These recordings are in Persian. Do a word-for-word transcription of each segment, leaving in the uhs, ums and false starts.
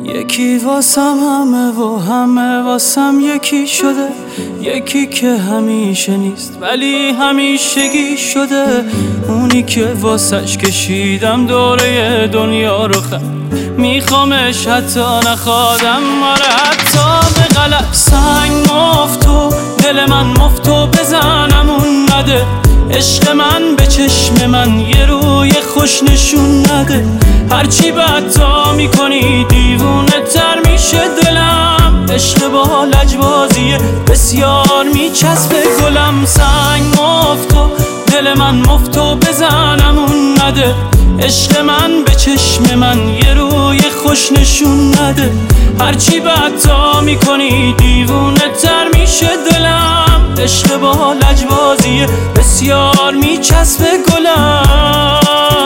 یکی واسم همه و همه واسم یکی شده، یکی که همیشه نیست ولی همیشگی شده، اونی که واسش کشیدم دوره دنیا رو خم، میخوامش حتی نخوادم، آره حتی به غلط. سنگ مفتو دل من مفتو بزنم اون نده، عشق من به چشم من یه روی خوش نشون نده، هرچی بدتا میکنی دیوونه تر میشه دلم، عشق با لجبازیه بسیار میچسبه گلم. سنگ مفتو دل من مفتو بزنم اون نده، عشق من به چشم من یه روی خوش نشون نده، هرچی بدتا میکنی دیوونه تر میشه دلم، عشق با لجبازیه بسیار میچسبه گلم.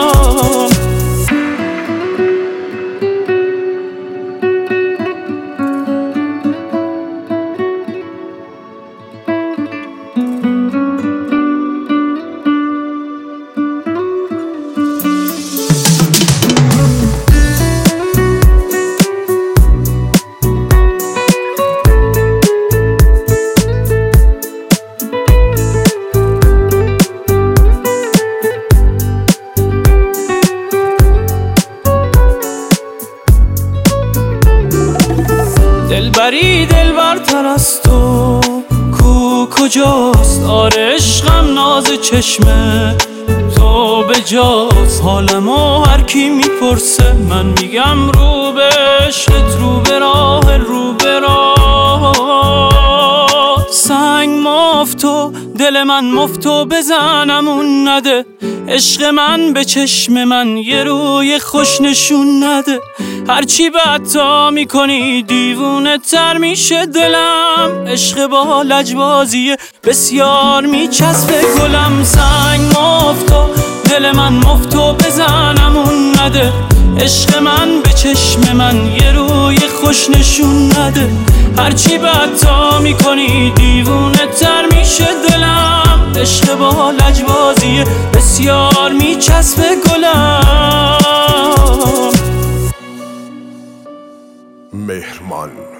دلبری دلبرتر از تو کو کجاست، آره عشقم ناز چشمه تو به جاست، حالمو هر کی میپرسه من میگم رو به عشقت، رو به راه رو به راه. سنگ مفتو دل من مفتو بزنم اون نده، عشق من به چشم من یه روی خوش نشون نده، هرچی بدتا میکنی دیوونه تر میشه دلم، عشق با لجبازیه بسیار میچسبه گلم. سنگ مفتو دل من مفتو بزنم اون نده، عشق من به چشم من یه روی خوش نشون نده، هرچی بدتا میکنی دیوونه تر میشه دلم، عشق با لجبازیه بسیار میچسبه گلم. مهرمان